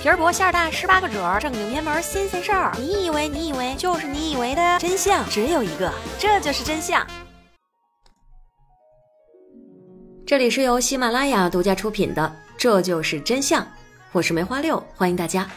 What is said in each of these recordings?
皮儿薄馅儿大18个褶，正经偏门新鲜事儿。你以为就是你以为的真相只有一个，这就是真相。这里是由喜马拉雅独家出品的《这就是真相》，我是梅花六，欢迎大家。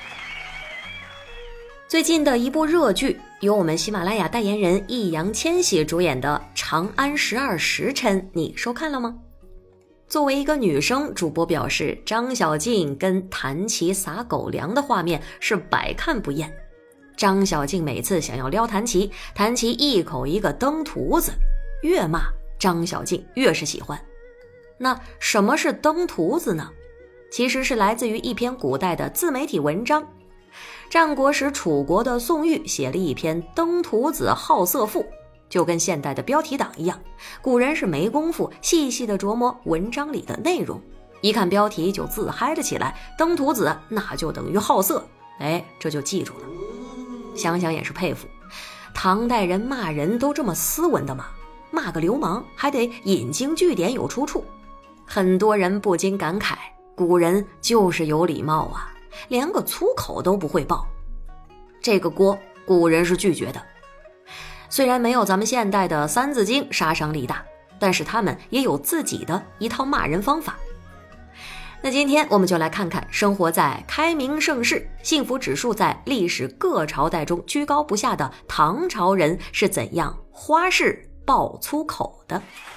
最近的一部热剧，由我们喜马拉雅代言人易烊千玺主演的《长安12时辰》，你收看了吗？作为一个女生，主播表示张小静跟谭琪撒狗粮的画面是百看不厌。张小静每次想要撩谭琪，谭琪一口一个登徒子，越骂张小静越是喜欢。那什么是登徒子呢？其实是来自于一篇古代的自媒体文章。战国时楚国的宋玉写了一篇《登徒子好色赋》，就跟现代的标题党一样，古人是没功夫细细地琢磨文章里的内容，一看标题就自嗨了起来，登徒子那就等于好色，这就记住了。想想也是佩服，唐代人骂人都这么斯文的吗？骂个流氓还得引经据典有出处。很多人不禁感慨，古人就是有礼貌啊，连个粗口都不会爆。这个锅古人是拒绝的。虽然没有咱们现代的三字经杀伤力大，但是他们也有自己的一套骂人方法。那今天我们就来看看生活在开明盛世，幸福指数在历史各朝代中居高不下的唐朝人是怎样花式爆粗口的。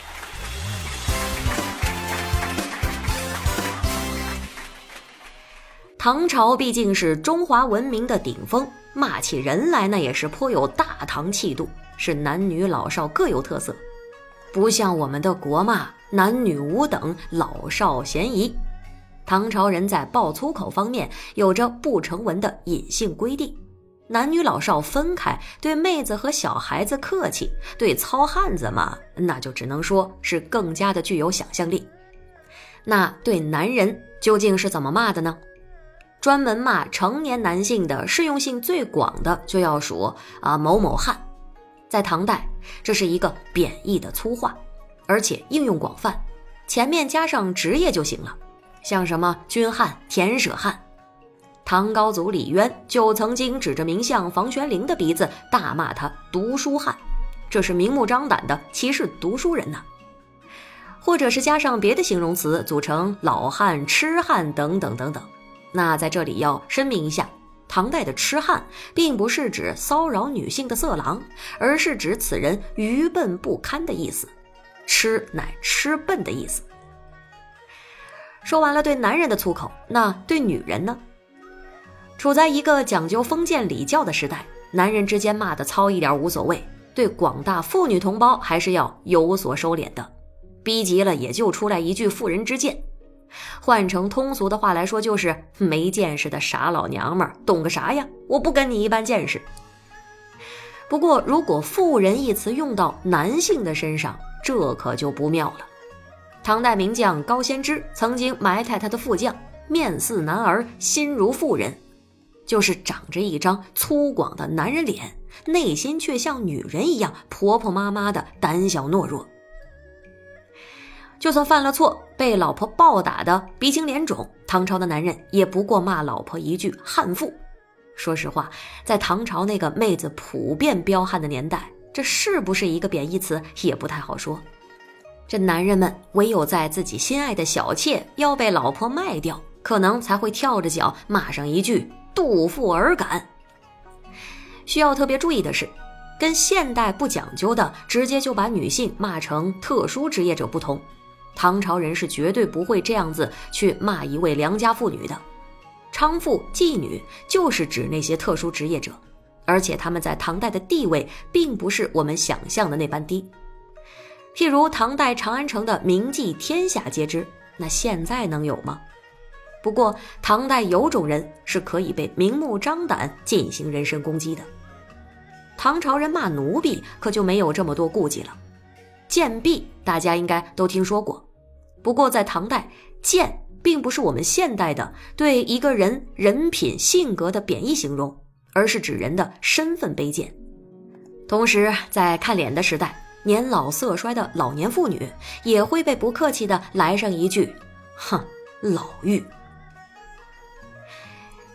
唐朝毕竟是中华文明的顶峰，骂起人来那也是颇有大唐气度，是男女老少各有特色，不像我们的国骂男女无等，老少咸宜。唐朝人在爆粗口方面有着不成文的隐性规定，男女老少分开，对妹子和小孩子客气，对糙汉子嘛，那就只能说是更加的具有想象力。那对男人究竟是怎么骂的呢？专门骂成年男性的适用性最广的就要数某某汉。在唐代，这是一个贬义的粗话，而且应用广泛，前面加上职业就行了，像什么军汉、田舍汉。唐高祖李渊就曾经指着名相房玄龄的鼻子大骂他读书汉，这是明目张胆的歧视读书人呐。或者是加上别的形容词组成老汉、痴汉等等等等。那在这里要声明一下，唐代的痴汉并不是指骚扰女性的色狼，而是指此人愚笨不堪的意思，痴乃痴笨的意思。说完了对男人的粗口，那对女人呢？处在一个讲究封建礼教的时代，男人之间骂的糙一点无所谓，对广大妇女同胞还是要有所收敛的，逼急了也就出来一句妇人之见。换成通俗的话来说，就是没见识的傻老娘们儿，懂个啥呀？我不跟你一般见识。不过如果妇人一词用到男性的身上，这可就不妙了。唐代名将高仙芝曾经埋汰他的副将，面似男儿，心如妇人，就是长着一张粗犷的男人脸，内心却像女人一样婆婆妈妈的胆小懦弱。就算犯了错，被老婆暴打的鼻青脸肿，唐朝的男人也不过骂老婆一句悍妇。说实话，在唐朝那个妹子普遍彪悍的年代，这是不是一个贬义词也不太好说。这男人们唯有在自己心爱的小妾要被老婆卖掉，可能才会跳着脚骂上一句杜妇儿感。需要特别注意的是，跟现代不讲究的直接就把女性骂成特殊职业者不同，唐朝人是绝对不会这样子去骂一位良家妇女的。娼妇、妓女就是指那些特殊职业者，而且他们在唐代的地位并不是我们想象的那般低。譬如唐代长安城的名妓天下皆知，那现在能有吗？不过唐代有种人是可以被明目张胆进行人身攻击的。唐朝人骂奴婢可就没有这么多顾忌了。贱婢大家应该都听说过，不过在唐代，贱并不是我们现代的对一个人人品性格的贬义形容，而是指人的身份卑贱。同时在看脸的时代，年老色衰的老年妇女也会被不客气地来上一句哼，老妪。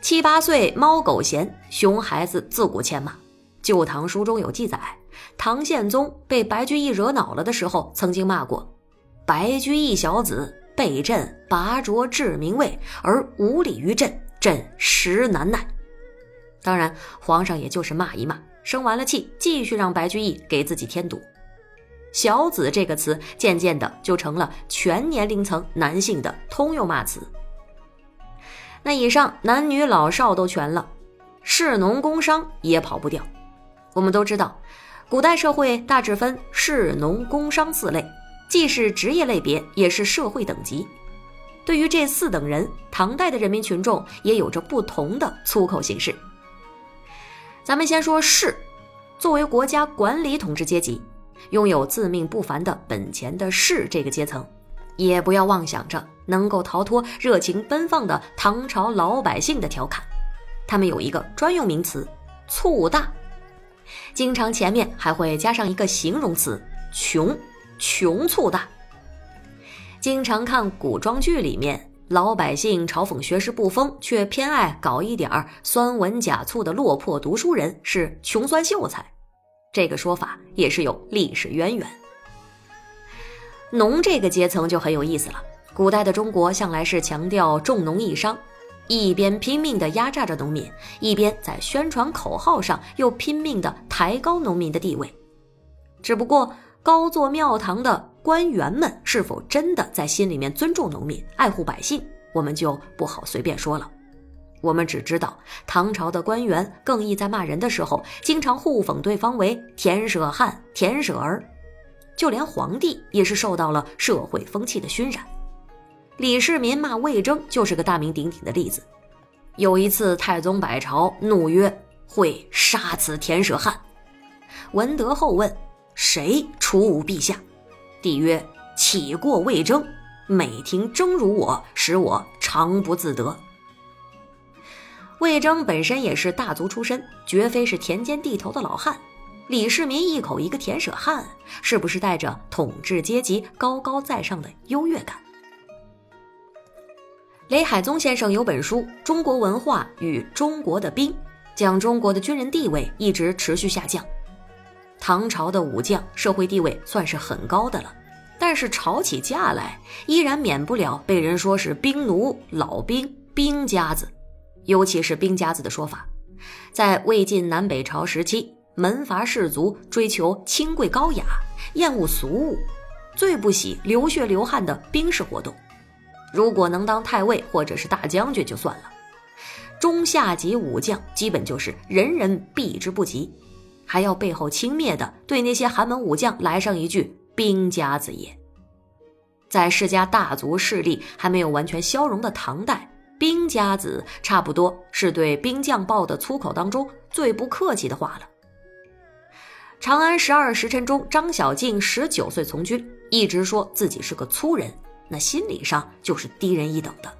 7、8岁猫狗嫌，熊孩子自古牵马。旧唐书中有记载，唐宪宗被白居易惹恼了的时候，曾经骂过：白居易小子被朕拔擢至明位，而无礼于朕，朕实难耐。当然，皇上也就是骂一骂，生完了气，继续让白居易给自己添堵。小子这个词渐渐的就成了全年龄层男性的通用骂词。那以上男女老少都全了，士农工商也跑不掉。我们都知道，古代社会大致分士农工商4类，既是职业类别，也是社会等级。对于这4等人，唐代的人民群众也有着不同的粗口形式。咱们先说士，作为国家管理统治阶级，拥有自命不凡的本钱的士这个阶层，也不要妄想着能够逃脱热情奔放的唐朝老百姓的调侃。他们有一个专用名词醋大，经常前面还会加上一个形容词穷，穷醋大。经常看古装剧里面，老百姓嘲讽学识不丰，却偏爱搞一点酸文假醋的落魄读书人是穷酸秀才，这个说法也是有历史渊源。农这个阶层就很有意思了，古代的中国向来是强调重农抑商，一边拼命地压榨着农民，一边在宣传口号上又拼命地抬高农民的地位。只不过高坐庙堂的官员们是否真的在心里面尊重农民，爱护百姓，我们就不好随便说了。我们只知道唐朝的官员更易在骂人的时候经常互讽对方为田舍汉、田舍儿，就连皇帝也是受到了社会风气的熏染。李世民骂魏征就是个大名鼎鼎的例子。有一次太宗百朝，怒曰：会杀此田舍汉。文德后问：谁处吾陛下？帝曰：岂过魏征，每听征辱我，使我常不自得。魏征本身也是大族出身，绝非是田间地头的老汉。李世民一口一个田舍汉，是不是带着统治阶级高高在上的优越感？雷海宗先生有本书《中国文化与中国的兵》，讲中国的军人地位一直持续下降。唐朝的武将社会地位算是很高的了，但是吵起架来依然免不了被人说是兵奴、老兵、兵家子。尤其是兵家子的说法，在魏晋南北朝时期，门阀士族追求清贵高雅，厌恶俗物，最不喜流血流汗的兵事活动。如果能当太尉或者是大将军就算了，中下级武将基本就是人人避之不及，还要背后轻蔑的对那些寒门武将来上一句兵家子也。在世家大族势力还没有完全消融的唐代，兵家子差不多是对兵将报的粗口当中最不客气的话了。长安12时辰中，张小敬19岁从军，一直说自己是个粗人，那心理上就是低人一等的。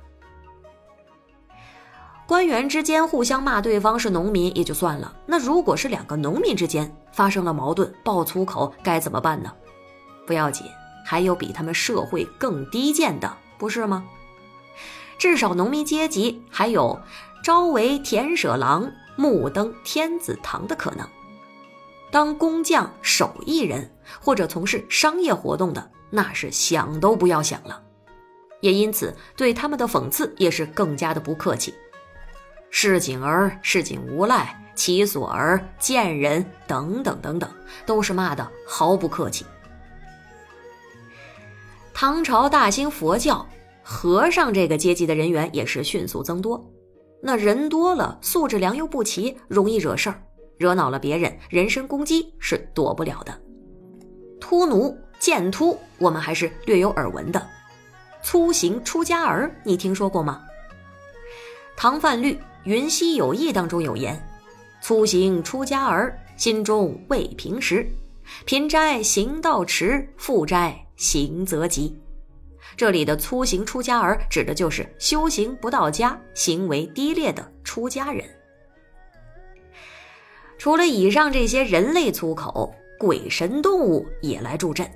官员之间互相骂对方是农民也就算了，那如果是2个农民之间发生了矛盾，爆粗口该怎么办呢？不要紧，还有比他们社会更低贱的，不是吗？至少农民阶级还有朝为田舍郎，暮登天子堂的可能。当工匠、手艺人或者从事商业活动的，那是想都不要想了。也因此对他们的讽刺也是更加的不客气。市井儿、市井无赖、其所儿、贱人等等等等，都是骂的毫不客气。唐朝大兴佛教，和尚这个阶级的人员也是迅速增多。那人多了，素质良莠不齐，容易惹事儿，惹恼了别人，人身攻击是躲不了的。秃奴、贱秃我们还是略有耳闻的，粗行出家儿你听说过吗？唐范律《云溪有义》当中有言：粗行出家儿，心中未平时，贫斋行道迟，富斋行则急。这里的粗行出家儿指的就是修行不到家，行为低劣的出家人。除了以上这些人类粗口，鬼神动物也来助阵。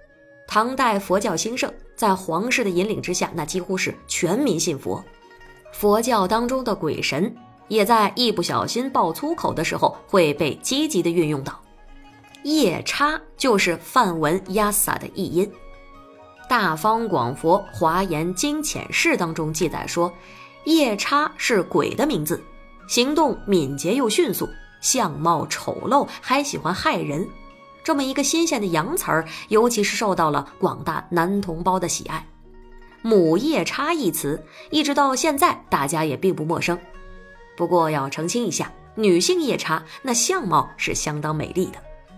唐代佛教兴盛，在皇室的引领之下，那几乎是全民信佛。 佛教当中的鬼神也在一不小心爆粗口的时候会被积极的运用到。夜叉就是梵文 yasa 的译音。大方广佛华严经浅释当中记载说，夜叉是鬼的名字，行动敏捷又迅速，相貌丑陋，还喜欢害人。这么一个新鲜的洋词儿，尤其是受到了广大男同胞的喜爱。母夜叉一词一直到现在大家也并不陌生。不过要澄清一下，女性夜叉那相貌是相当美丽的。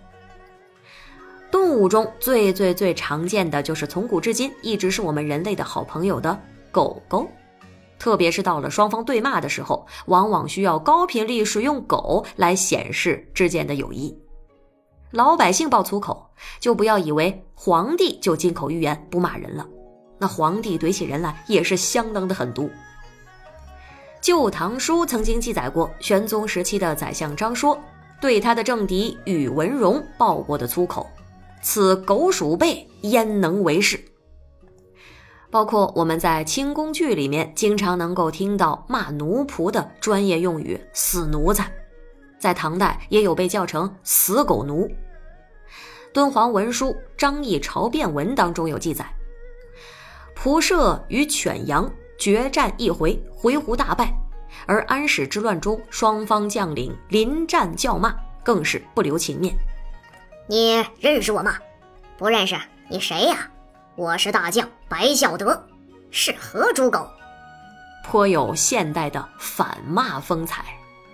动物中最常见的就是从古至今一直是我们人类的好朋友的狗狗，特别是到了双方对骂的时候，往往需要高频率使用狗来显示之间的友谊。老百姓爆粗口，就不要以为皇帝就金口玉言不骂人了，那皇帝怼起人来也是相当的狠毒。旧唐书曾经记载过玄宗时期的宰相张说对他的政敌宇文荣爆过的粗口，此狗鼠辈焉能为是。包括我们在清宫剧里面经常能够听到骂奴仆的专业用语死奴才，在唐代也有被叫成死狗奴。敦煌文书张议朝辩文当中有记载，仆射与犬羊决战一回，回鹘大败，而安史之乱中双方将领临战叫骂，更是不留情面。 你认识我吗？不认识，你谁呀？我是大将白孝德，是何猪狗？ 颇有现代的反骂风采。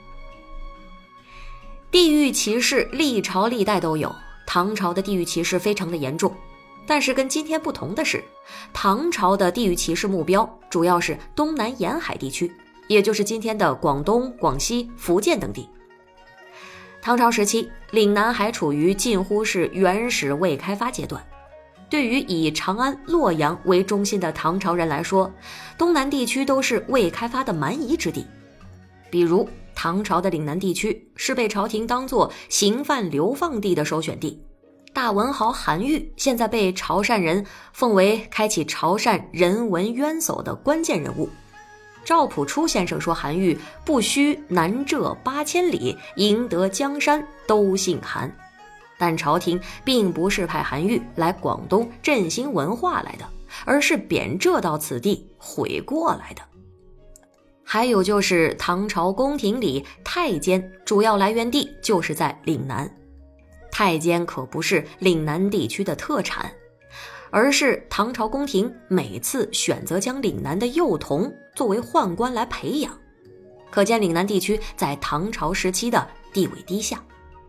地域歧视历朝历代都有，唐朝的地域歧视非常的严重，但是跟今天不同的是，唐朝的地域歧视目标主要是东南沿海地区，也就是今天的广东、广西、福建等地。唐朝时期，岭南还处于近乎是原始未开发阶段。对于以长安、洛阳为中心的唐朝人来说，东南地区都是未开发的蛮夷之地。比如唐朝的岭南地区是被朝廷当作刑犯流放地的首选地。大文豪韩愈现在被潮汕人奉为开启潮汕人文渊薮的关键人物。赵朴初先生说韩愈不须南浙8000里，赢得江山都姓韩。但朝廷并不是派韩愈来广东振兴文化来的，而是贬谪到此地悔过来的。还有就是唐朝宫廷里太监主要来源地就是在岭南，太监可不是岭南地区的特产，而是唐朝宫廷每次选择将岭南的幼童作为宦官来培养，可见岭南地区在唐朝时期的地位低下。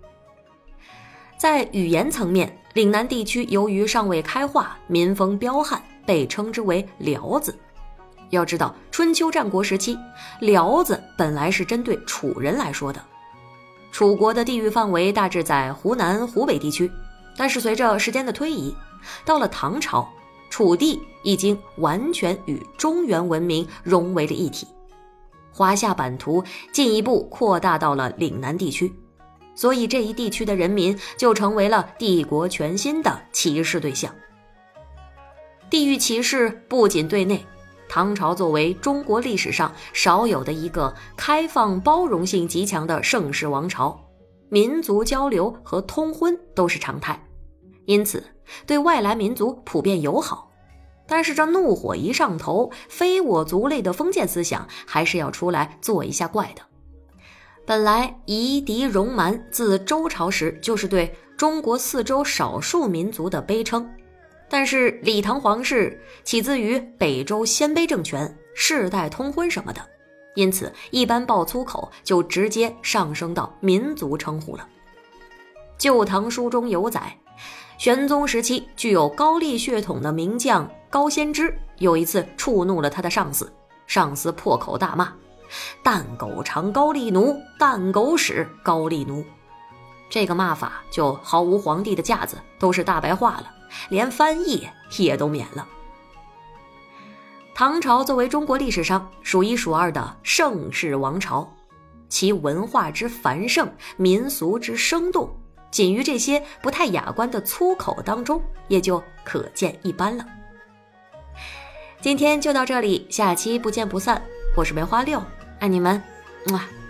在语言层面，岭南地区由于尚未开化，民风彪悍，被称之为辽子。要知道春秋战国时期，辽子本来是针对楚人来说的。楚国的地域范围大致在湖南、湖北地区，但是随着时间的推移，到了唐朝，楚地已经完全与中原文明融为了一体，华夏版图进一步扩大到了岭南地区，所以这一地区的人民就成为了帝国全新的歧视对象。地域歧视不仅对内，唐朝作为中国历史上少有的一个开放包容性极强的盛世王朝，民族交流和通婚都是常态，因此对外来民族普遍友好。但是这怒火一上头，非我族类的封建思想还是要出来做一下怪的。本来夷狄戎蛮自周朝时就是对中国四周少数民族的卑称，但是李唐皇室起自于北周鲜卑政权，世代通婚什么的，因此一般爆粗口就直接上升到民族称呼了。旧唐书中有载，玄宗时期具有高丽血统的名将高仙芝有一次触怒了他的上司，上司破口大骂：蛋狗肠高丽奴，蛋狗屎高丽奴。这个骂法就毫无皇帝的架子，都是大白话了，连翻译也都免了。唐朝作为中国历史上数一数二的盛世王朝，其文化之繁盛，民俗之生动，仅于这些不太雅观的粗口当中，也就可见一斑了。今天就到这里，下期不见不散。 我是梅花六，爱你们，么。